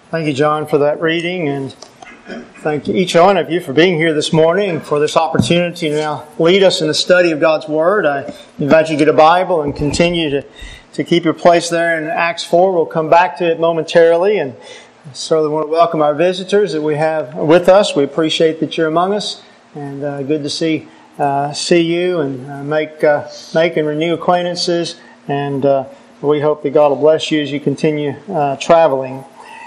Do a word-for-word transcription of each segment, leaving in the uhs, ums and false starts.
Thank you, John, for that reading, and thank each one of you for being here this morning, for this opportunity to now lead us in the study of God's Word. I invite you to get a Bible and continue to, to keep your place there in Acts four. We'll come back to it momentarily, and certainly want to welcome our visitors that we have with us. We appreciate that you're among us, and uh, good to see uh, see you and uh, make uh, make and renew acquaintances. And uh, we hope that God will bless you as you continue uh, traveling.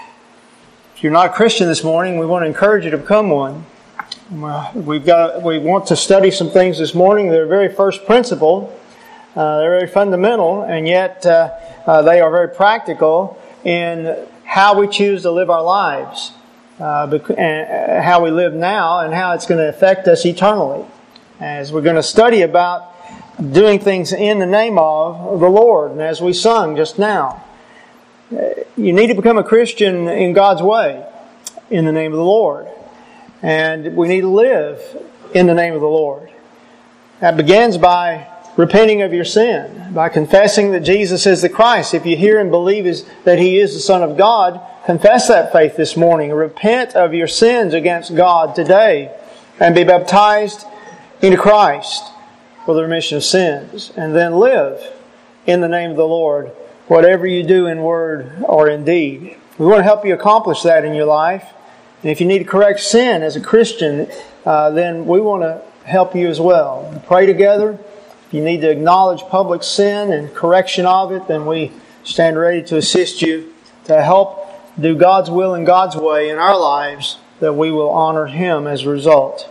If you're not a Christian this morning, we want to encourage you to become one. We've got we want to study some things this morning. They're very first principle. Uh, they're very fundamental, and yet uh, uh, they are very practical in how we choose to live our lives, uh, and how we live now, and how it's going to affect us eternally. As we're going to study about doing things in the name of the Lord, and as we sung just now, you need to become a Christian in God's way, in the name of the Lord. And we need to live in the name of the Lord. That begins by repenting of your sin, by confessing that Jesus is the Christ. If you hear and believe is, that He is the Son of God, confess that faith this morning. Repent of your sins against God today, and be baptized into Christ for the remission of sins. And then live in the name of the Lord, whatever you do in word or in deed. We want to help you accomplish that in your life. And if you need to correct sin as a Christian, uh, then we want to help you as well. We pray together. If you need to acknowledge public sin and correction of it, then we stand ready to assist you to help do God's will and God's way in our lives, that we will honor Him as a result.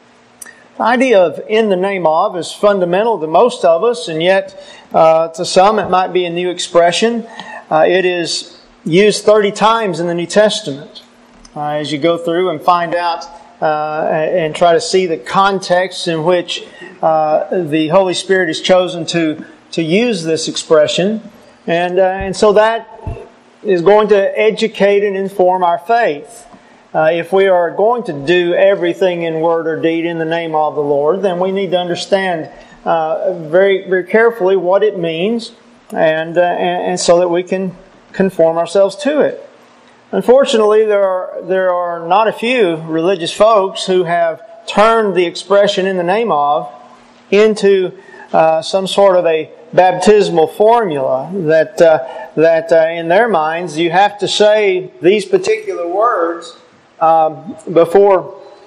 The idea of in the name of is fundamental to most of us, and yet uh, to some it might be a new expression. Uh, it is used thirty times in the New Testament. Uh, as you go through and find out uh, and try to see the context in which uh, the Holy Spirit is chosen to, to use this expression. And, uh, and so that is going to educate and inform our faith. Uh, if we are going to do everything in word or deed in the name of the Lord, then we need to understand uh, very, very carefully what it means, and, uh, and and so that we can conform ourselves to it. Unfortunately, there are there are not a few religious folks who have turned the expression "in the name of" into uh, some sort of a baptismal formula that uh, that uh, in their minds you have to say these particular words Um, before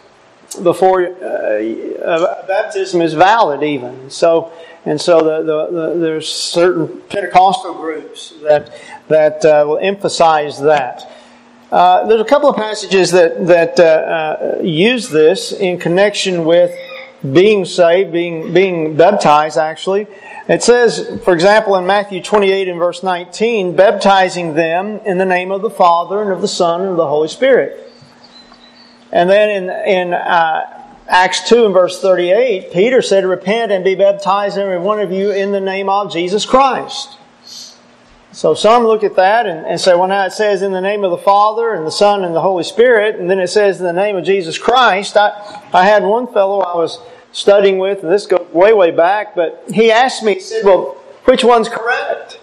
before uh, baptism is valid, even so, and so the, the, the, there's certain Pentecostal groups that that uh, will emphasize that. Uh, there's a couple of passages that that uh, uh, use this in connection with being saved, being being baptized. Actually, it says, for example, in Matthew twenty-eight and verse nineteen, baptizing them in the name of the Father and of the Son and of the Holy Spirit. And then in, in uh, Acts two and verse thirty-eight, Peter said, repent and be baptized every one of you in the name of Jesus Christ. So some look at that and, and say, well, now it says in the name of the Father and the Son and the Holy Spirit, and then it says in the name of Jesus Christ. I, I had one fellow I was studying with, and this goes way, way back, but he asked me, he said, well, which one's correct?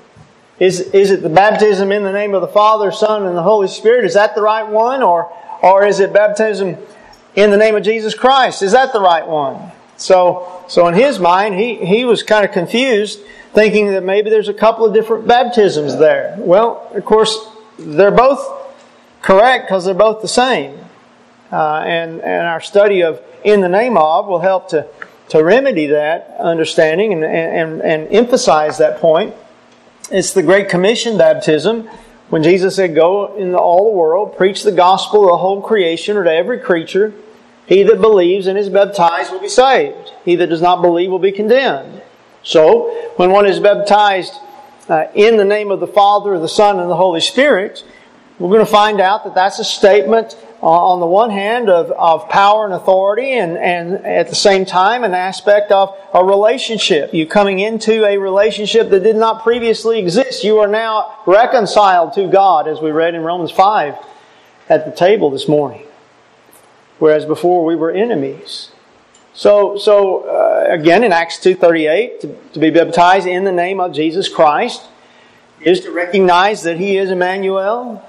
Is, is it the baptism in the name of the Father, Son, and the Holy Spirit? Is that the right one? Or Or is it baptism in the name of Jesus Christ? Is that the right one? So, so in his mind, he, he was kind of confused, thinking that maybe there's a couple of different baptisms there. Well, of course, they're both correct because they're both the same. Uh, and, and our study of in the name of will help to, to remedy that understanding and, and, and emphasize that point. It's the Great Commission baptism, when Jesus said, go into all the world, preach the gospel to the whole creation or to every creature. He that believes and is baptized will be saved. He that does not believe will be condemned. So, when one is baptized uh, in the name of the Father, the Son, and the Holy Spirit, we're going to find out that that's a statement uh, on the one hand of, of power and authority, and, and at the same time an aspect of a relationship. You coming into a relationship that did not previously exist. You are now reconciled to God, as we read in Romans five at the table this morning. Whereas before we were enemies. So, so uh, again in Acts two thirty-eight, to, to be baptized in the name of Jesus Christ is to recognize that He is Emmanuel,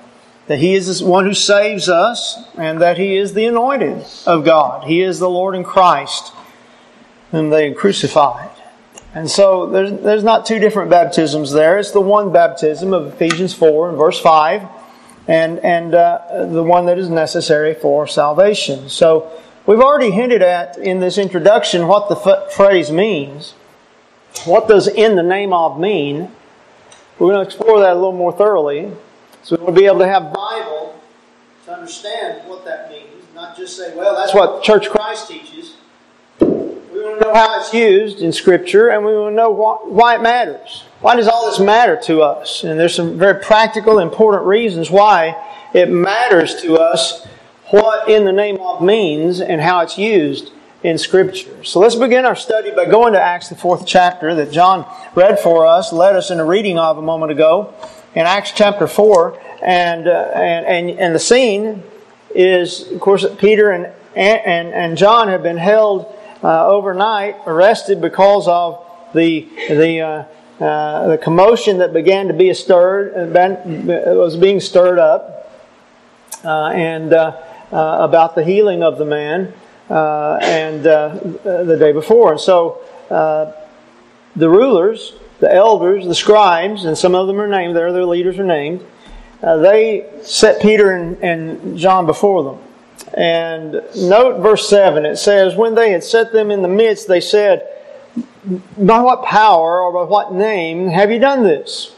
that He is the one who saves us, and that He is the anointed of God. He is the Lord in Christ, whom they crucified. And so there's, there's not two different baptisms there. It's the one baptism of Ephesians four and verse five, and, and uh, the one that is necessary for salvation. So we've already hinted at in this introduction what the f- phrase means. What does "in the name of" mean? We're going to explore that a little more thoroughly. So we'll be able to have Bible to understand what that means. Not just say, well, that's what Church of Christ teaches. We want to know how it's used in Scripture, and we want to know why it matters. Why does all this matter to us? And there's some very practical, important reasons why it matters to us what "in the name of" means and how it's used in Scripture. So let's begin our study by going to Acts, the fourth chapter that John read for us, led us in a reading of a moment ago, in Acts chapter four. And, uh, and, and, and the scene is, of course, Peter and, and, and John have been held Uh, overnight, arrested because of the the uh, uh, the commotion that began to be stirred, uh, was being stirred up, uh, and uh, uh, about the healing of the man, uh, and uh, the day before. And so uh, the rulers, the elders, the scribes, and some of them are named there. Their leaders are named. Uh, they set Peter and, and John before them. And note verse seven, it says, when they had set them in the midst, they said, by what power or by what name have you done this?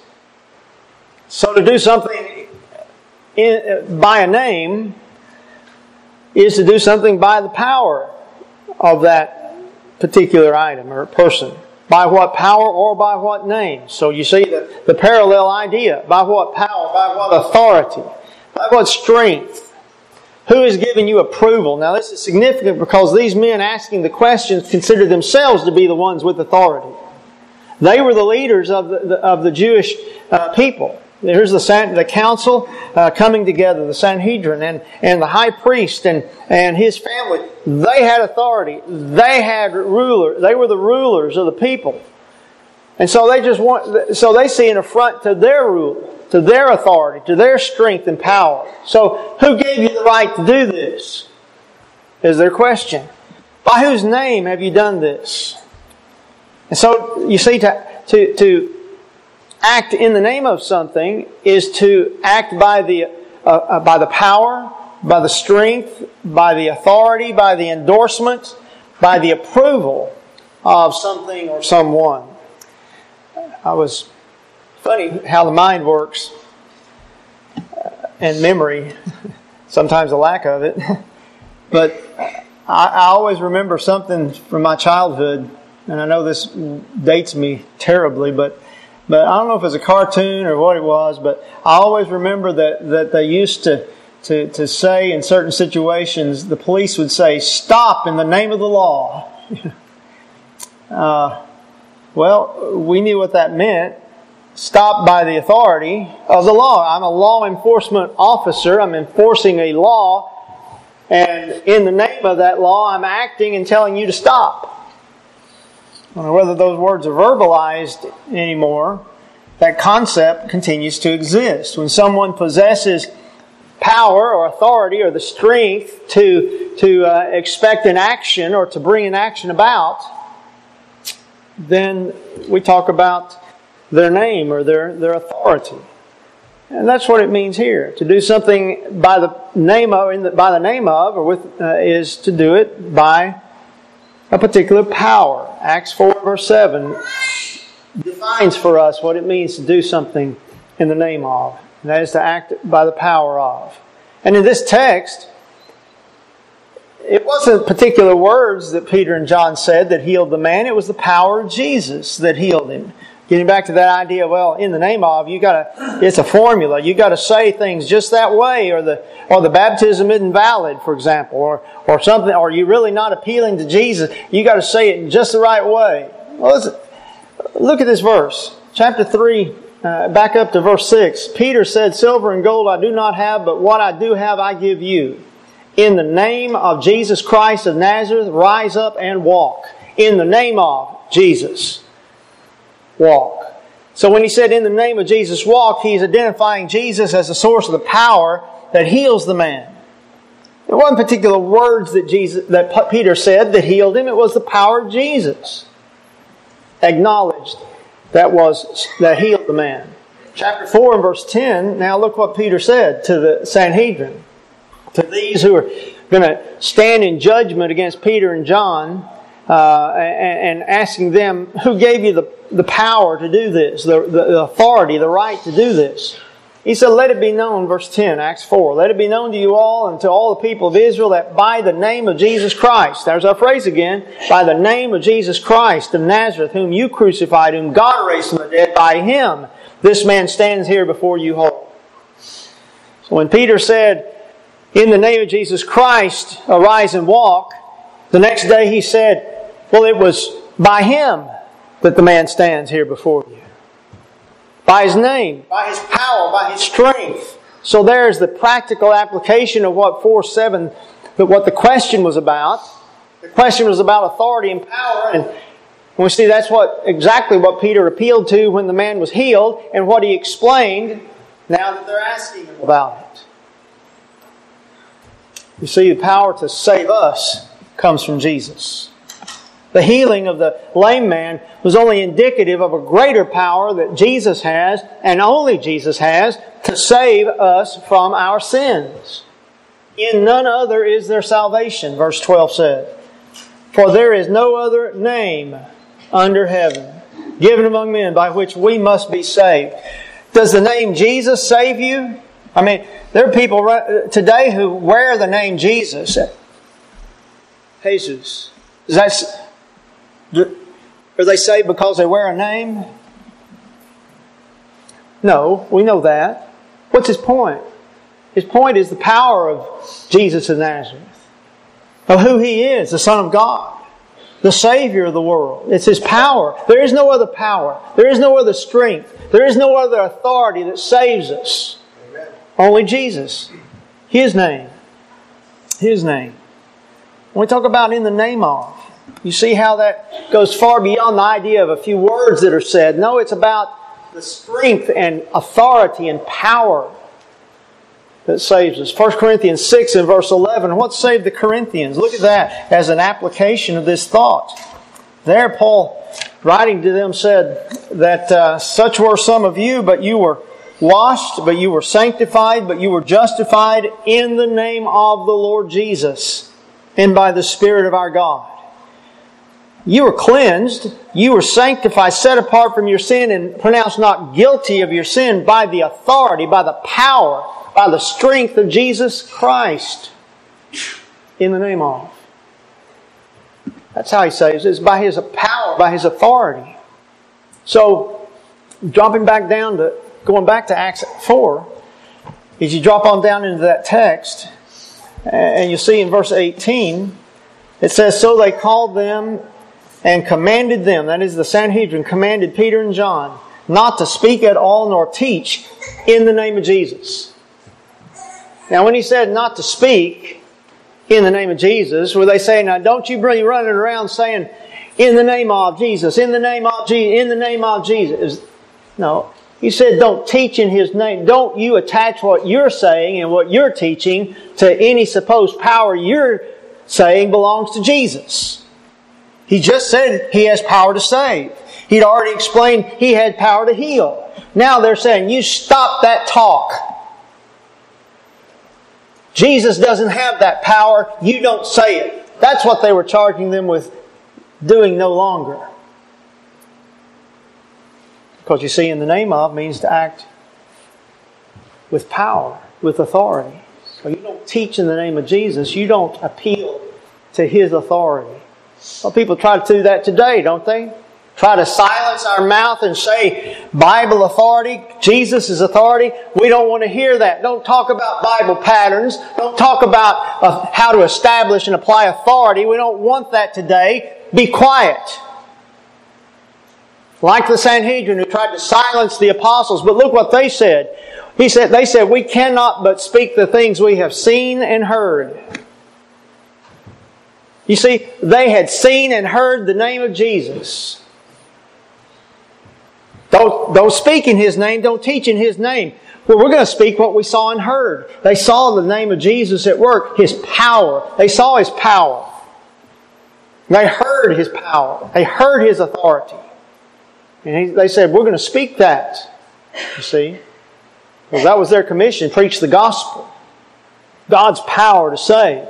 So to do something in, by a name is to do something by the power of that particular item or person. By what power or by what name? So you see the, the parallel idea. By what power, by what authority, by what strength. Who has given you approval? Now this is significant because these men asking the questions consider themselves to be the ones with authority. They were the leaders of the, the, of the Jewish uh, people. Here's the, the council uh, coming together, the Sanhedrin and, and the high priest and, and his family. They had authority. They had ruler. They were the rulers of the people. And so they just want, so they see an affront to their rule, to their authority, to their strength and power. So, who gave you the right to do this? Is their question. By whose name have you done this? And so, you see, to, to, to act in the name of something is to act by the, uh, uh, by the power, by the strength, by the authority, by the endorsement, by the approval of something or someone. I was... Funny how the mind works, uh, and memory, sometimes a lack of it. But I, I always remember something from my childhood, and I know this dates me terribly, but but I don't know if it was a cartoon or what it was, but I always remember that, that they used to, to, to say in certain situations, the police would say, "Stop in the name of the law." uh, well, we knew what that meant. Stop by the authority of the law. I'm a law enforcement officer. I'm enforcing a law. And in the name of that law, I'm acting and telling you to stop. I don't know whether those words are verbalized anymore. That concept continues to exist. When someone possesses power or authority or the strength to, to uh, expect an action or to bring an action about, then we talk about their name or their, their authority. And that's what it means here. To do something by the name of, in the, by the name of, or with, uh, is to do it by a particular power. Acts four verse seven defines for us what it means to do something in the name of. And that is to act by the power of. And in this text, it wasn't particular words that Peter and John said that healed the man. It was the power of Jesus that healed him. Getting back to that idea, well, in the name of, you gotta, it's a formula. You gotta say things just that way, or the, or the baptism isn't valid, for example, or, or something, or you're really not appealing to Jesus. You gotta say it in just the right way. Well, listen, look at this verse. Chapter three, uh, back up to verse six. Peter said, "Silver and gold I do not have, but what I do have I give you. In the name of Jesus Christ of Nazareth, rise up and walk." In the name of Jesus. Walk. So when he said, in the name of Jesus walk, he's identifying Jesus as the source of the power that heals the man. It wasn't particular words that Jesus, that Peter said that healed him. It was the power of Jesus. Acknowledged that was, that healed the man. Chapter four and verse ten, now look what Peter said to the Sanhedrin. To these who are going to stand in judgment against Peter and John, uh, and, and asking them, who gave you the, the power to do this, the, the, the authority, the right to do this? He said, let it be known, verse ten, Acts four, let it be known to you all and to all the people of Israel that by the name of Jesus Christ, there's our phrase again, by the name of Jesus Christ of Nazareth, whom you crucified, whom God raised from the dead, by Him, this man stands here before you whole. So when Peter said, in the name of Jesus Christ, arise and walk, the next day he said, well, it was by Him that the man stands here before you. By His name, by His power, by His strength. So there's the practical application of what four seven, what the question was about. The question was about authority and power, and we see that's what exactly what Peter appealed to when the man was healed, and what he explained now that they're asking him about it. You see, the power to save us comes from Jesus. The healing of the lame man was only indicative of a greater power that Jesus has, and only Jesus has, to save us from our sins. In none other is there salvation, verse twelve said. For there is no other name under heaven given among men by which we must be saved. Does the name Jesus save you? I mean, there are people today who wear the name Jesus. Jesus. Is that, are they saved because they wear a name? No, we know that. What's his point? His point is the power of Jesus of Nazareth. Of who He is, the Son of God. The Savior of the world. It's His power. There is no other power. There is no other strength. There is no other authority that saves us. Amen. Only Jesus. His name. His name. When we talk about in the name of, you see how that goes far beyond the idea of a few words that are said. No, it's about the strength and authority and power that saves us. First Corinthians six and verse eleven. What saved the Corinthians? Look at that as an application of this thought. There Paul, writing to them, said that uh, such were some of you, but you were washed, but you were sanctified, but you were justified in the name of the Lord Jesus and by the Spirit of our God. You were cleansed, you were sanctified, set apart from your sin, and pronounced not guilty of your sin by the authority, by the power, by the strength of Jesus Christ. In the name of. That's how He saves us. It's by His power, by His authority. So, dropping back down to, going back to Acts four, as you drop on down into that text, and you see in verse eighteen, it says, so they called them and commanded them, that is the Sanhedrin, commanded Peter and John, not to speak at all nor teach in the name of Jesus. Now when he said not to speak in the name of Jesus, were they saying, now don't you be running around saying, in the name of Jesus, in the name of Jesus, in the name of Jesus. No. He said don't teach in His name. Don't you attach what you're saying and what you're teaching to any supposed power you're saying belongs to Jesus. He just said He has power to save. He'd already explained He had power to heal. Now they're saying, you stop that talk. Jesus doesn't have that power. You don't say it. That's what they were charging them with doing no longer. Because you see, in the name of means to act with power, with authority. So you don't teach in the name of Jesus. You don't appeal to His authority. Well, people try to do that today, don't they? Try to silence our mouth and say Bible authority, Jesus' authority. We don't want to hear that. Don't talk about Bible patterns. Don't talk about uh, how to establish and apply authority. We don't want that today. Be quiet. Like the Sanhedrin who tried to silence the apostles. But look what they said. He said, they said, we cannot but speak the things we have seen and heard. You see, they had seen and heard the name of Jesus. Don't, don't speak in His name. Don't teach in His name. Well, we're going to speak what we saw and heard. They saw the name of Jesus at work, His power. They saw His power. They heard His power. They heard His authority. And he, they said, we're going to speak that. You see? Well, that was their commission. Preach the gospel. God's power to save.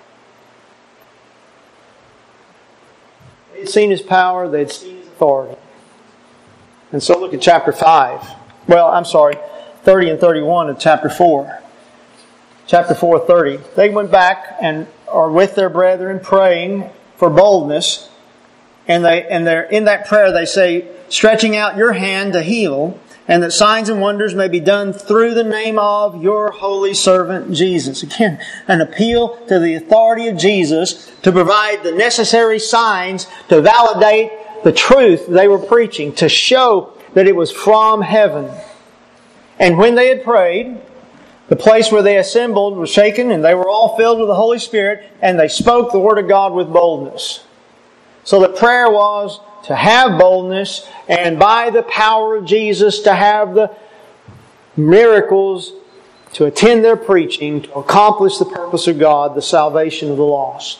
They had seen His power. They had seen His authority. And so look at chapter five. Well, I'm sorry. thirty and thirty-one of chapter four. Chapter four, thirty. They went back and are with their brethren praying for boldness. And they and they're in that prayer they say, stretching out your hand to heal, and that signs and wonders may be done through the name of your holy servant Jesus. Again, an appeal to the authority of Jesus to provide the necessary signs to validate the truth they were preaching, to show that it was from heaven. And when they had prayed, the place where they assembled was shaken, and they were all filled with the Holy Spirit, and they spoke the Word of God with boldness. So the prayer was to have boldness, and by the power of Jesus to have the miracles to attend their preaching, to accomplish the purpose of God, the salvation of the lost.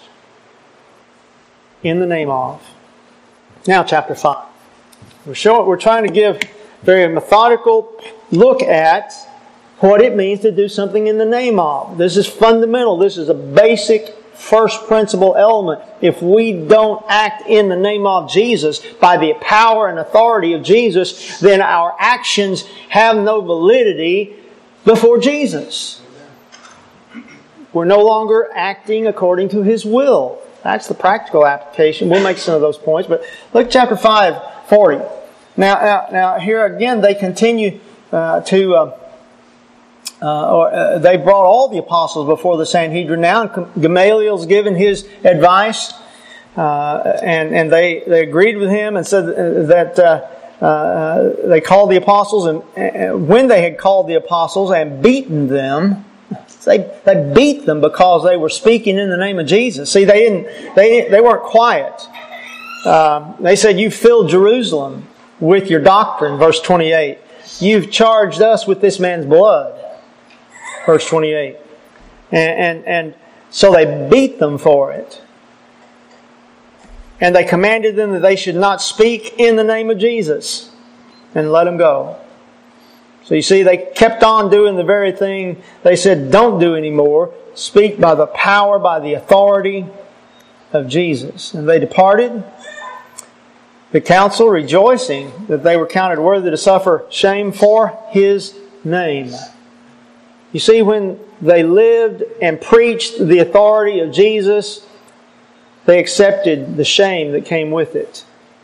In the name of. Now chapter five. We're showing, we're trying to give a very methodical look at what it means to do something in the name of. This is fundamental. This is a basic first principle element. If we don't act in the name of Jesus, by the power and authority of Jesus, then our actions have no validity before Jesus. We're no longer acting according to His will. That's the practical application. We'll make some of those points. But look at chapter five, forty. Now, now, now here again they continue uh, to... Uh, Uh, or, uh, they brought all the apostles before the Sanhedrin now, and Gamaliel's given his advice, uh, and and they, they agreed with him and said that uh, uh, they called the apostles, and uh, when they had called the apostles and beaten them, they they beat them because they were speaking in the name of Jesus. See, they didn't they they weren't quiet. Uh, they said, "You filled Jerusalem with your doctrine," verse twenty-eight. "You've charged us with this man's blood." Verse twenty-eight. And, and, and so they beat them for it. And they commanded them that they should not speak in the name of Jesus. And let them go. So you see, they kept on doing the very thing they said don't do anymore. Speak by the power, by the authority of Jesus. And they departed the council rejoicing that they were counted worthy to suffer shame for His name. You see, when they lived and preached the authority of Jesus, they accepted the shame that came with it.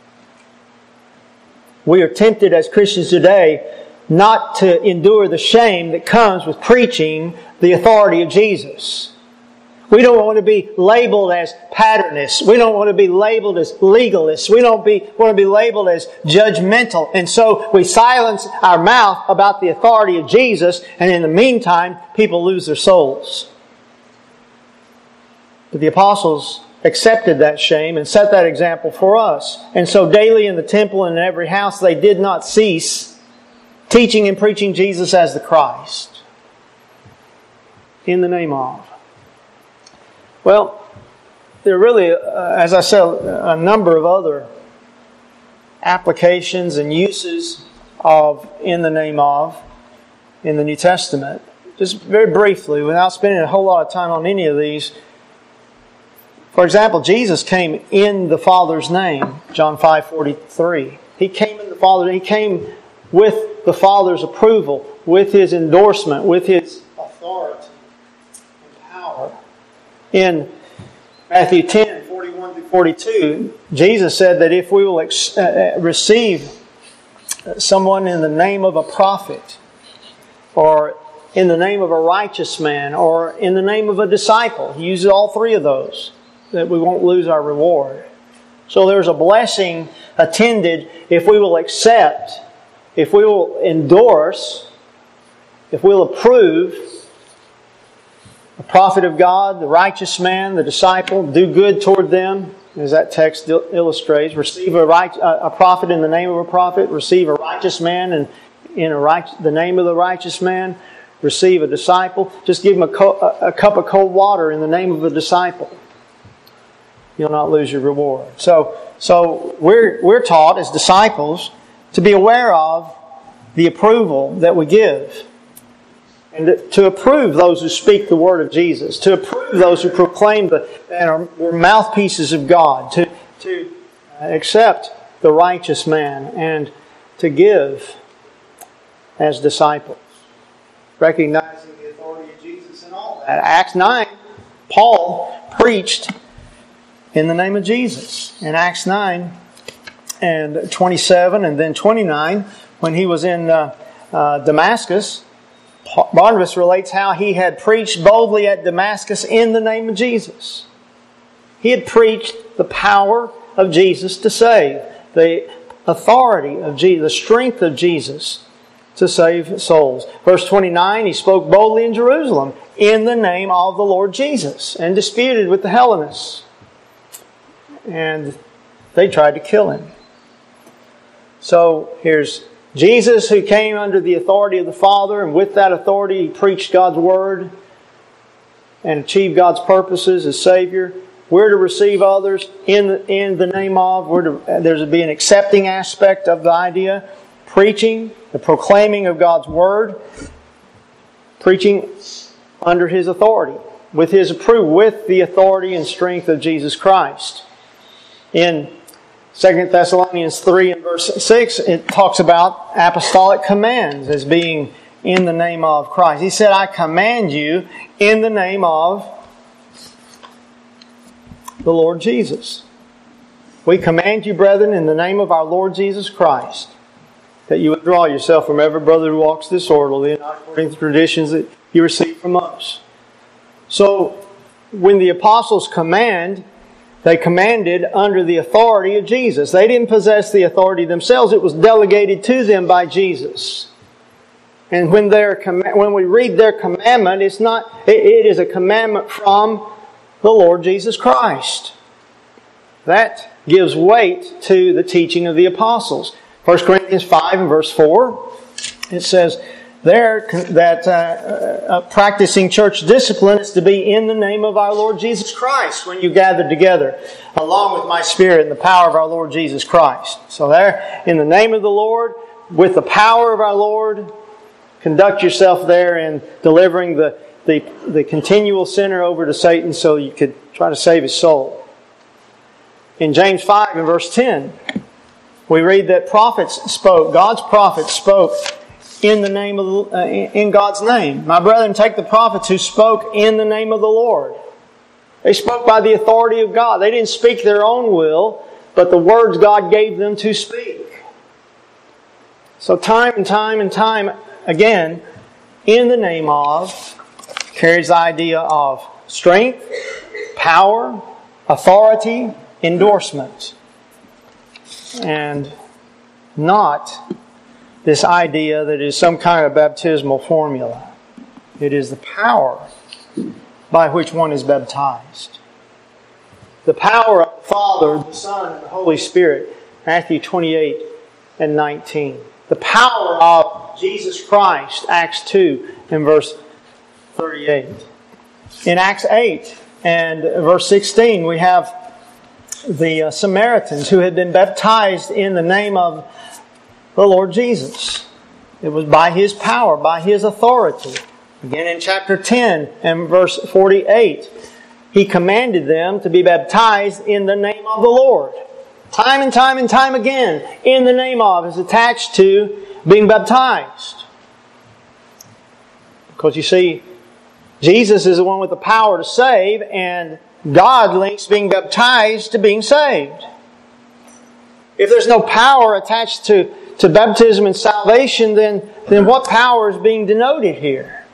We are tempted as Christians today not to endure the shame that comes with preaching the authority of Jesus. We don't want to be labeled as patternists. We don't want to be labeled as legalists. We don't be, want to be labeled as judgmental. And so we silence our mouth about the authority of Jesus, and in the meantime, people lose their souls. But the apostles accepted that shame and set that example for us. And so daily in the temple and in every house, they did not cease teaching and preaching Jesus as the Christ. In the name of. Well, there are really, uh, as I said, a number of other applications and uses of "in the name of" in the New Testament. Just very briefly, without spending a whole lot of time on any of these. For example, Jesus came in the Father's name, John five forty-three. He came in the Father. He came with the Father's approval, with His endorsement, with His authority and power. In Matthew ten, forty-one through forty-two, Jesus said that if we will ex- uh, receive someone in the name of a prophet, or in the name of a righteous man, or in the name of a disciple, He uses all three of those, that we won't lose our reward. So there's a blessing attended if we will accept, if we will endorse, if we'll approve the prophet of God, the righteous man, the disciple, do good toward them, as that text illustrates. Receive a, right, a prophet in the name of a prophet, receive a righteous righteous man and in a right, the name of the righteous man receive a disciple. Just give him a, co- a cup of cold water in the name of a disciple. You'll not lose your reward. So, so we're we're taught as disciples to be aware of the approval that we give, and to approve those who speak the word of Jesus, to approve those who proclaim the and are mouthpieces of God, to to accept the righteous man, and to give as disciples, recognizing the authority of Jesus and all that. Acts nine, Paul preached in the name of Jesus. In Acts nine and twenty-seven and then twenty-nine, when he was in uh, uh, Damascus, Barnabas relates how he had preached boldly at Damascus in the name of Jesus. He had preached the power of Jesus to save, the authority of Jesus, the strength of Jesus to save souls. Verse twenty-nine, he spoke boldly in Jerusalem in the name of the Lord Jesus and disputed with the Hellenists. And they tried to kill him. So here's Jesus, who came under the authority of the Father, and with that authority he preached God's Word and achieved God's purposes as Savior. We're to receive others in the, in the name of. We're to, there's to be an accepting aspect of the idea. Preaching, the proclaiming of God's Word. Preaching under His authority, with His approval, with the authority and strength of Jesus Christ. In Second Thessalonians three and verse six, it talks about apostolic commands as being in the name of Christ. He said, I command you in the name of the Lord Jesus. We command you, brethren, in the name of our Lord Jesus Christ, that you withdraw yourself from every brother who walks disorderly and not according to the traditions that you receive from us. So, when the apostles command, they commanded under the authority of Jesus. They didn't possess the authority themselves. It was delegated to them by Jesus. And when they're when we read their commandment, it's not. It is a commandment from the Lord Jesus Christ. That gives weight to the teaching of the apostles. First Corinthians five and verse four, it says there that uh, uh, practicing church discipline is to be in the name of our Lord Jesus Christ when you gather together, along with my Spirit and the power of our Lord Jesus Christ. So there, in the name of the Lord, with the power of our Lord, conduct yourself there in delivering the, the, the continual sinner over to Satan so you could try to save his soul. In James five and verse ten, we read that prophets spoke, God's prophets spoke in the name of uh, in God's name. My brethren, take the prophets who spoke in the name of the Lord. They spoke by the authority of God. They didn't speak their own will, but the words God gave them to speak. So time and time and time again, in the name of carries the idea of strength, power, authority, endorsement, and not this idea that it is some kind of baptismal formula. It is the power by which one is baptized. The power of the Father, the Son, and the Holy Spirit. Matthew twenty-eight and nineteen. The power of Jesus Christ. Acts two and verse thirty-eight. In Acts eight and verse sixteen, we have the uh, Samaritans who had been baptized in the name of the Lord Jesus. It was by His power, by His authority. Again in chapter ten and verse forty-eight, He commanded them to be baptized in the name of the Lord. Time and time and time again, in the name of is attached to being baptized. Because you see, Jesus is the one with the power to save, and God links being baptized to being saved. If there's no power attached to, to baptism and salvation, then, then what power is being denoted here?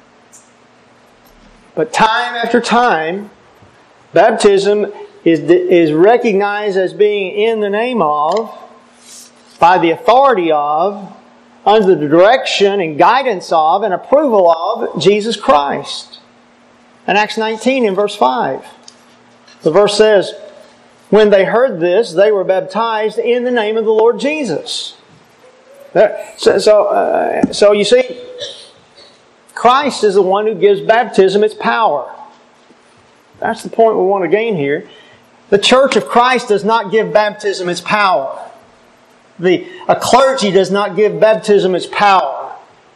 But time after time, baptism is, is recognized as being in the name of, by the authority of, under the direction and guidance of, and approval of Jesus Christ. In Acts nineteen in verse five, the verse says, when they heard this, they were baptized in the name of the Lord Jesus. There. So, so, uh, so you see, Christ is the one who gives baptism its power. That's the point we want to gain here. The Church of Christ does not give baptism its power. The, a clergy does not give baptism its power.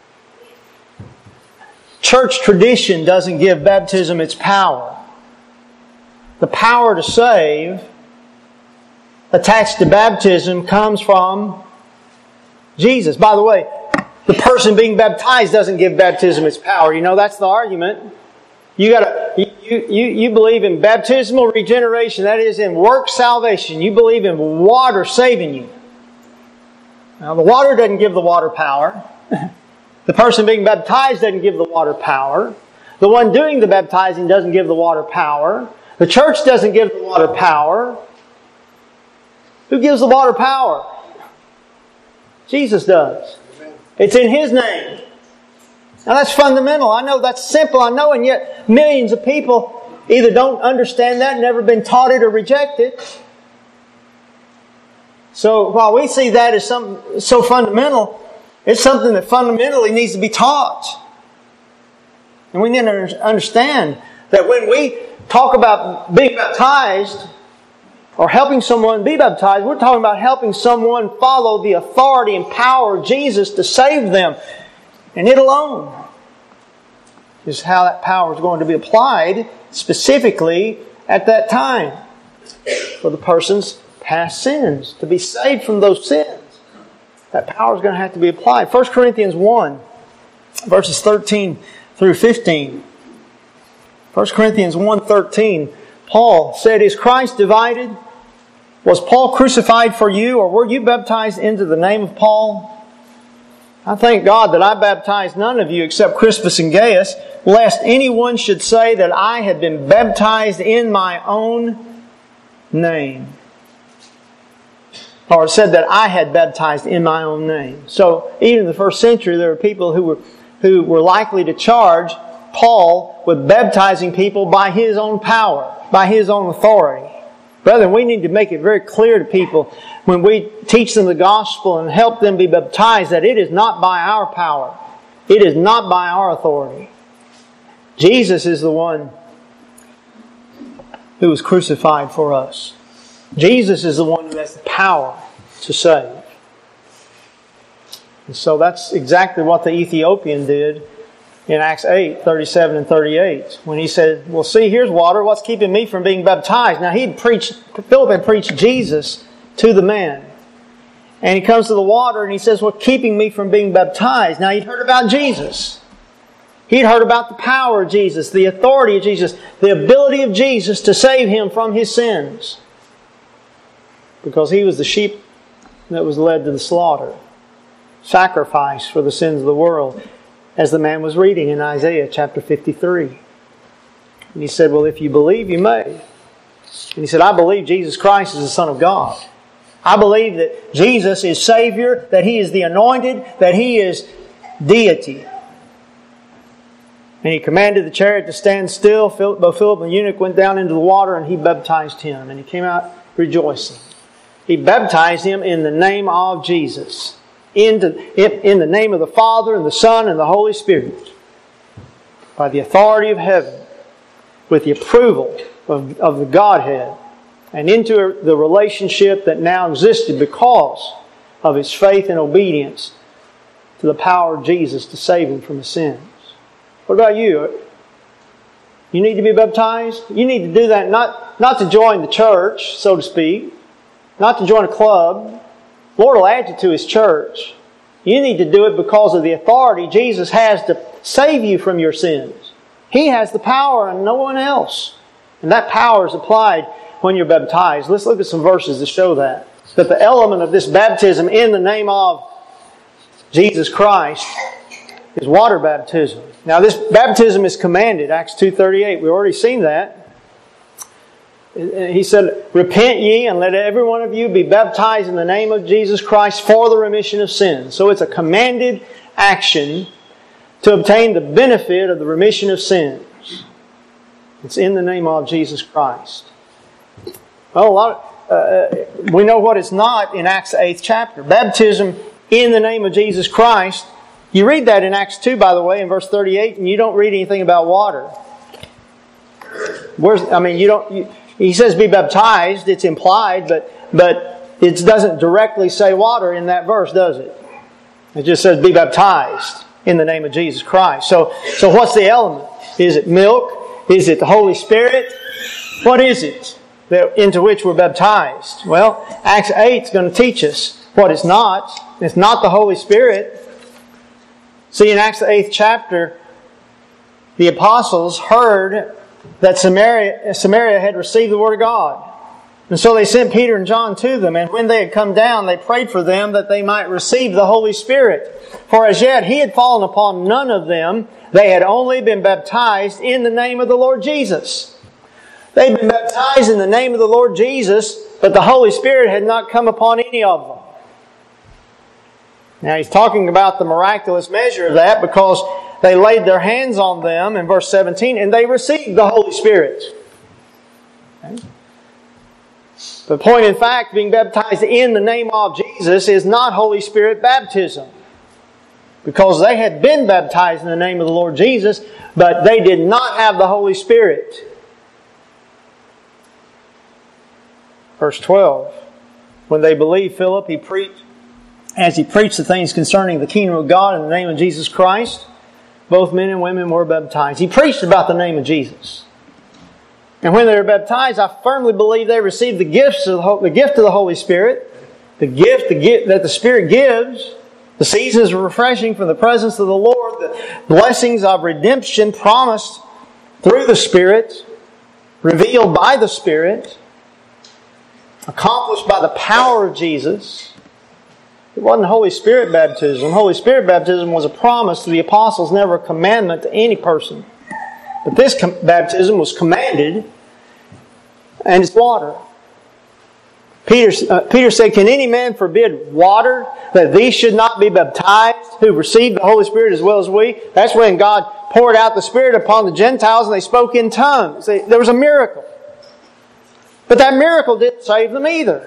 Church tradition doesn't give baptism its power. The power to save attached to baptism comes from Jesus. By the way, the person being baptized doesn't give baptism its power. You know, that's the argument. You gotta, you, you, you believe in baptismal regeneration, that is in work salvation. You believe in water saving you. Now, the water doesn't give the water power. The person being baptized doesn't give the water power. The one doing the baptizing doesn't give the water power. The church doesn't give the water power. Who gives the water power? Jesus does. It's in His name. Now that's fundamental. I know that's simple. I know, and yet millions of people either don't understand that, never been taught it, or reject it. So while we see that as something so fundamental, it's something that fundamentally needs to be taught. And we need to understand that when we talk about being baptized or helping someone be baptized, we're talking about helping someone follow the authority and power of Jesus to save them. And it alone is how that power is going to be applied specifically at that time for the person's past sins, to be saved from those sins. That power is going to have to be applied. First Corinthians one, verses thirteen through fifteen. First Corinthians one thirteen, Paul said, "Is Christ divided? Was Paul crucified for you, or were you baptized into the name of Paul? I thank God that I baptized none of you except Crispus and Gaius, lest anyone should say that I had been baptized in my own name." Or said that I had baptized in my own name. So even in the first century, there were people who were who were likely to charge Paul with baptizing people by his own power, by his own authority. Brethren, we need to make it very clear to people when we teach them the gospel and help them be baptized that it is not by our power. It is not by our authority. Jesus is the one who was crucified for us. Jesus is the one who has the power to save. And so that's exactly what the Ethiopian did in Acts eight, thirty-seven and thirty-eight. When he said, well, see, here's water. What's keeping me from being baptized? Now, he'd preached, Philip had preached Jesus to the man. And he comes to the water and he says, what's keeping me from being baptized? Now, he'd heard about Jesus. He'd heard about the power of Jesus, the authority of Jesus, the ability of Jesus to save him from his sins. Because he was the sheep that was led to the slaughter, sacrificed for the sins of the world, as the man was reading in Isaiah chapter fifty-three. And he said, well, if you believe, you may. And he said, I believe Jesus Christ is the Son of God. I believe that Jesus is Savior, that He is the Anointed, that He is deity. And he commanded the chariot to stand still. Philip, both Philip and the eunuch went down into the water and he baptized him. And he came out rejoicing. He baptized him in the name of Jesus. In the, in the name of the Father and the Son and the Holy Spirit. By the authority of heaven. With the approval of, of the Godhead. And into the relationship that now existed because of his faith and obedience to the power of Jesus to save him from his sins. What about you? You need to be baptized? You need to do that not, not to join the church, so to speak. Not to join a club. The Lord will add you to His church. You need to do it because of the authority Jesus has to save you from your sins. He has the power and no one else. And that power is applied when you're baptized. Let's look at some verses to show that. That the element of this baptism in the name of Jesus Christ is water baptism. Now this baptism is commanded, Acts two thirty-eight. We've already seen that. He said, repent ye and let every one of you be baptized in the name of Jesus Christ for the remission of sins. So it's a commanded action to obtain the benefit of the remission of sins. It's in the name of Jesus Christ. Well, a lot of, uh, we know what it's not in Acts eighth chapter. Baptism in the name of Jesus Christ. You read that in Acts two, by the way, in verse thirty-eight, and you don't read anything about water. Where's, I mean, you don't... You, he says be baptized, it's implied, but but it doesn't directly say water in that verse, does it? It just says be baptized in the name of Jesus Christ. So, so what's the element? Is it milk? Is it the Holy Spirit? What is it that, into which we're baptized? Well, Acts eight is going to teach us what it's not. It's not the Holy Spirit. See, in Acts the eighth chapter, the apostles heard that Samaria, Samaria had received the Word of God. And so they sent Peter and John to them, and when they had come down, they prayed for them that they might receive the Holy Spirit. For as yet He had fallen upon none of them. They had only been baptized in the name of the Lord Jesus. They had been baptized in the name of the Lord Jesus, but the Holy Spirit had not come upon any of them. Now He's talking about the miraculous measure of that because they laid their hands on them in verse seventeen and they received the Holy Spirit. Okay. The point in fact, being baptized in the name of Jesus is not Holy Spirit baptism. Because they had been baptized in the name of the Lord Jesus, but they did not have the Holy Spirit. Verse twelve. When they believed Philip, he preached, as he preached the things concerning the kingdom of God in the name of Jesus Christ, both men and women were baptized. He preached about the name of Jesus. And when they were baptized, I firmly believe they received the gifts of the, the gift of the Holy Spirit, the gift, the gift that the Spirit gives, the seasons of refreshing from the presence of the Lord, the blessings of redemption promised through the Spirit, revealed by the Spirit, accomplished by the power of Jesus. It wasn't Holy Spirit baptism. Holy Spirit baptism was a promise to the apostles, never a commandment to any person. But this com- baptism was commanded, and it's water. Peter, uh, Peter said, can any man forbid water, that these should not be baptized, who received the Holy Spirit as well as we? That's when God poured out the Spirit upon the Gentiles and they spoke in tongues. They, there was a miracle. But that miracle didn't save them either.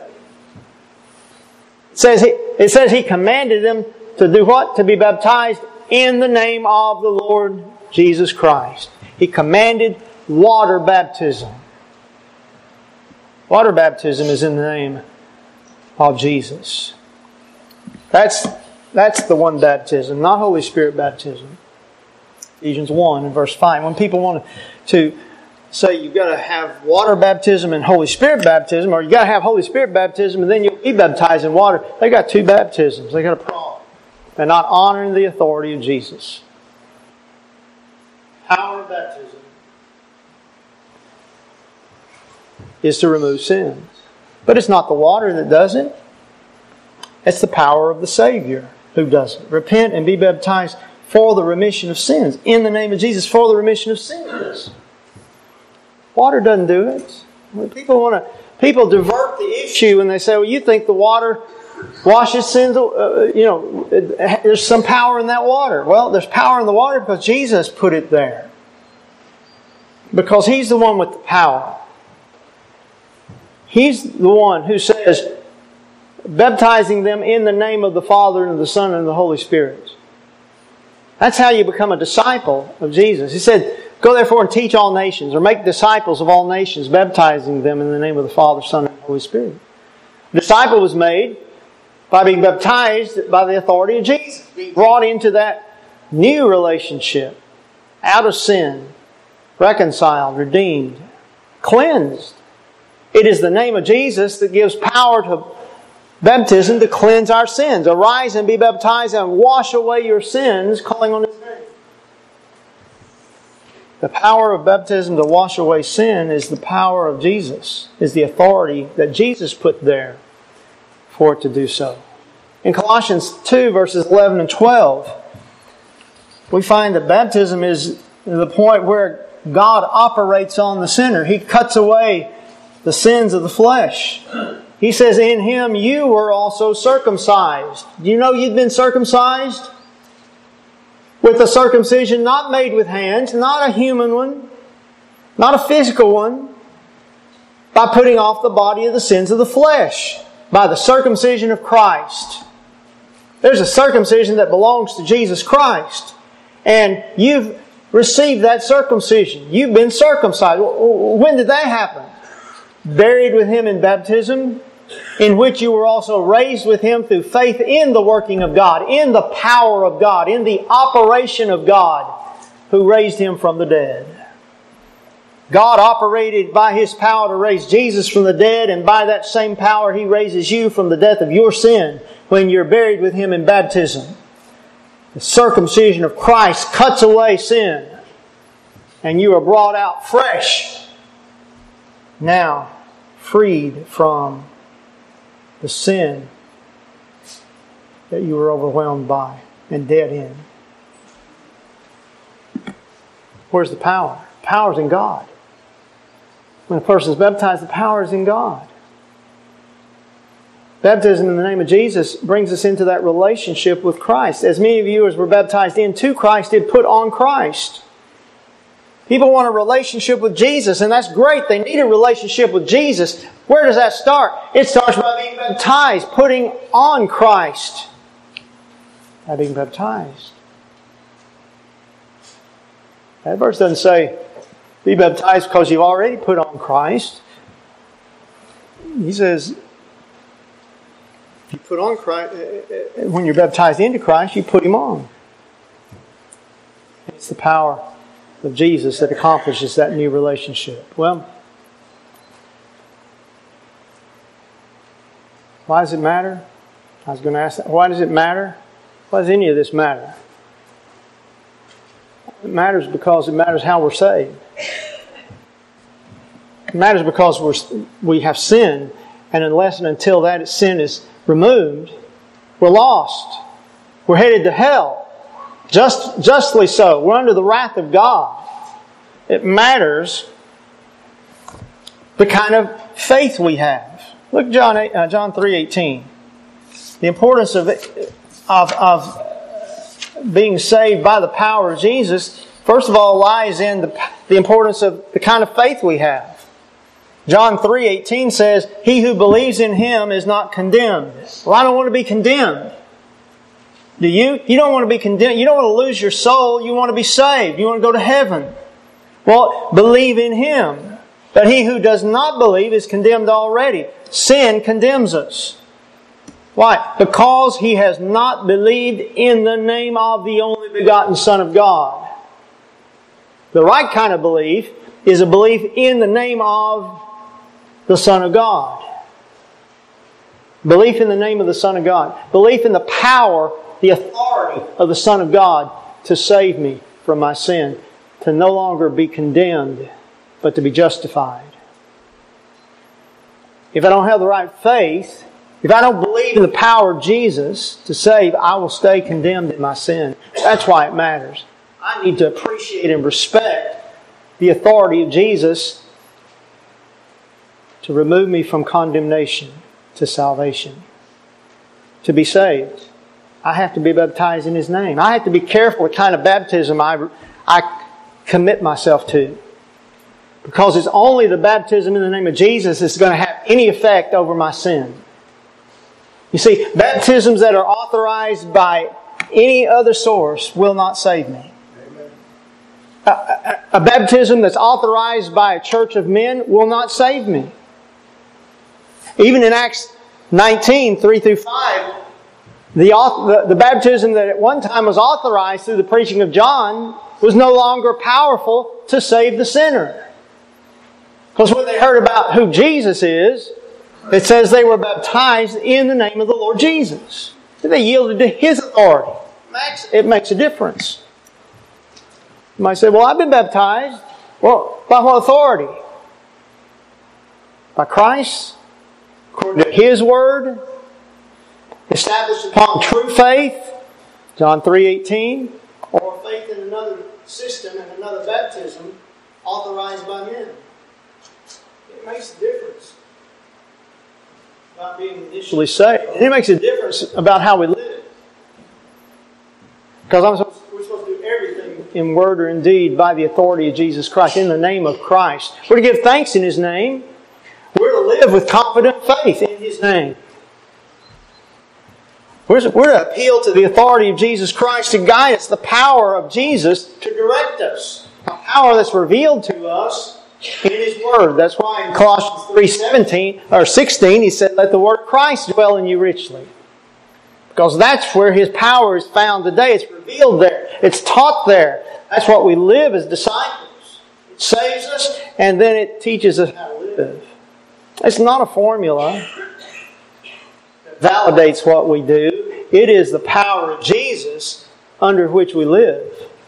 It says, he, it says He commanded them to do what? To be baptized in the name of the Lord Jesus Christ. He commanded water baptism. Water baptism is in the name of Jesus. That's, that's the one baptism, not Holy Spirit baptism. Ephesians one and verse five. When people want to say you've got to have water baptism and Holy Spirit baptism, or you've got to have Holy Spirit baptism and then you'll be baptized in water, they got two baptisms. They got a problem. They're not honoring the authority of Jesus. Power of baptism is to remove sins. But it's not the water that does it. It's the power of the Savior who does it. Repent and be baptized for the remission of sins. In the name of Jesus, for the remission of sins. Water doesn't do it. When people want to, people divert the issue and they say, well, you think the water washes sins, uh, you know, there's some power in that water. Well, there's power in the water because Jesus put it there. Because He's the one with the power. He's the one who says, baptizing them in the name of the Father and of the Son and of the Holy Spirit. That's how you become a disciple of Jesus. He said, go therefore and teach all nations, or make disciples of all nations, baptizing them in the name of the Father, Son, and Holy Spirit. The disciple was made by being baptized by the authority of Jesus. Being brought into that new relationship, out of sin, reconciled, redeemed, cleansed. It is the name of Jesus that gives power to baptism to cleanse our sins. Arise and be baptized and wash away your sins, calling on His name. The power of baptism to wash away sin is the power of Jesus, is the authority that Jesus put there for it to do so. In Colossians two, verses eleven and twelve, we find that baptism is the point where God operates on the sinner. He cuts away the sins of the flesh. He says, in Him you were also circumcised. Do you know you've been circumcised? With a circumcision not made with hands, not a human one, not a physical one, by putting off the body of the sins of the flesh, by the circumcision of Christ. There's a circumcision that belongs to Jesus Christ. And you've received that circumcision. You've been circumcised. When did that happen? Buried with Him in baptism, in which you were also raised with Him through faith in the working of God, in the power of God, in the operation of God, who raised Him from the dead. God operated by His power to raise Jesus from the dead, and by that same power He raises you from the death of your sin when you're buried with Him in baptism. The circumcision of Christ cuts away sin, and you are brought out fresh, now freed from the sin that you were overwhelmed by and dead in. Where's the power? The power's in God. When a person is baptized, the power is in God. Baptism in the name of Jesus brings us into that relationship with Christ. As many of you as were baptized into Christ did put on Christ. People want a relationship with Jesus, and that's great. They need a relationship with Jesus. Where does that start? It starts by being baptized, putting on Christ. By being baptized. That verse doesn't say, be baptized because you've already put on Christ. He says, you put on Christ, when you're baptized into Christ, you put Him on. It's the power of Jesus that accomplishes that new relationship. Well, why does it matter? I was going to ask that. Why does it matter? Why does any of this matter? It matters because it matters how we're saved. It matters because we're, we have sinned, and unless and until that sin is removed, we're lost. We're headed to hell. Just, justly so. We're under the wrath of God. It matters the kind of faith we have. Look at John, uh, John three eighteen. The importance of, of, of being saved by the power of Jesus, first of all, lies in the, the importance of the kind of faith we have. John three eighteen says, he who believes in Him is not condemned. Well, I don't want to be condemned. Do you? You don't want to be condemned. You don't want to lose your soul. You want to be saved. You want to go to heaven. Well, believe in Him. But he who does not believe is condemned already. Sin condemns us. Why? Because he has not believed in the name of the only begotten Son of God. The right kind of belief is a belief in the name of the Son of God. Belief in the name of the Son of God. Belief in the power, the authority of the Son of God to save me from my sin. To no longer be condemned, but to be justified. If I don't have the right faith, if I don't believe in the power of Jesus to save, I will stay condemned in my sin. That's why it matters. I need to appreciate and respect the authority of Jesus to remove me from condemnation to salvation. To be saved, I have to be baptized in His name. I have to be careful what kind of baptism I, I commit myself to. Because it's only the baptism in the name of Jesus that's going to have any effect over my sin. You see, baptisms that are authorized by any other source will not save me. A, a, a baptism that's authorized by a church of men will not save me. Even in Acts nineteen, three through five, the, the, the baptism that at one time was authorized through the preaching of John was no longer powerful to save the sinner. Because when they heard about who Jesus is, it says they were baptized in the name of the Lord Jesus. They yielded to His authority. It makes a difference. You might say, well, I've been baptized. Well, by what authority? By Christ, according to His Word, established upon true faith, John three eighteen, or faith in another system and another baptism authorized by men. It makes a difference about being initially saved. It makes a difference about how we live. Because I'm supposed, we're supposed to do everything in word or in deed by the authority of Jesus Christ, in the name of Christ. We're to give thanks in His name. We're to live with confident faith in His name. We're, we're to appeal to the authority of Jesus Christ to guide us, the power of Jesus to direct us. A power that's revealed to us in His Word. That's why in Colossians three seventeen or sixteen He said, "Let the Word of Christ dwell in you richly." Because that's where His power is found today. It's revealed there. It's taught there. That's what we live as disciples. It saves us, and then it teaches us how to live. It's not a formula that validates what we do. It is the power of Jesus under which we live,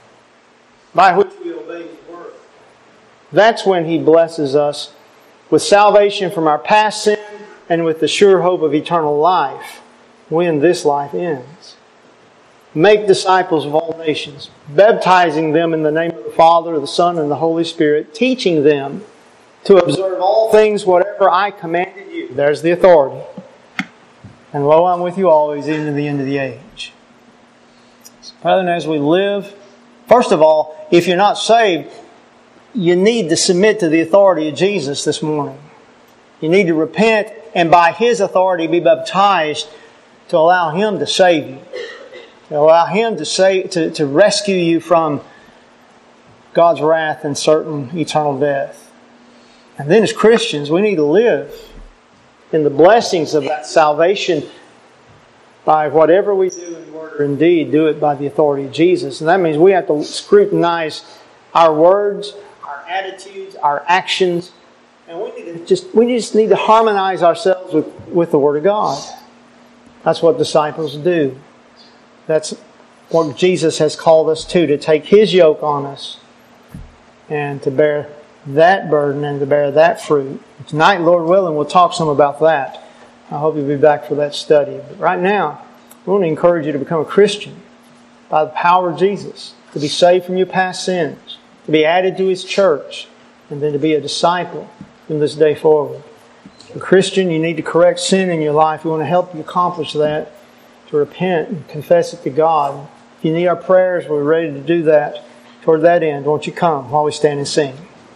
by which we obey His Word. That's when He blesses us with salvation from our past sin and with the sure hope of eternal life when this life ends. Make disciples of all nations, baptizing them in the name of the Father, the Son, and the Holy Spirit, teaching them to observe all things whatever I commanded you. There's the authority. And lo, I'm with you always, even to the end of the age. So, brethren, as we live, first of all, if you're not saved, you need to submit to the authority of Jesus this morning. You need to repent and by His authority be baptized to allow Him to save you. To allow Him to save, to, to rescue you from God's wrath and certain eternal death. And then as Christians, we need to live in the blessings of that salvation by whatever we do in word or in deed, do it by the authority of Jesus. And that means we have to scrutinize our words, our attitudes, our actions, and we need to just we just need to harmonize ourselves with, with the Word of God. That's what disciples do. That's what Jesus has called us to, to take His yoke on us and to bear that burden and to bear that fruit. Tonight, Lord willing, we'll talk some about that. I hope you'll be back for that study. But right now, we want to encourage you to become a Christian by the power of Jesus, to be saved from your past sins, to be added to His church, and then to be a disciple from this day forward. A Christian, you need to correct sin in your life. We want to help you accomplish that, to repent and confess it to God. If you need our prayers, we're ready to do that. Toward that end, won't you come while we stand and sing?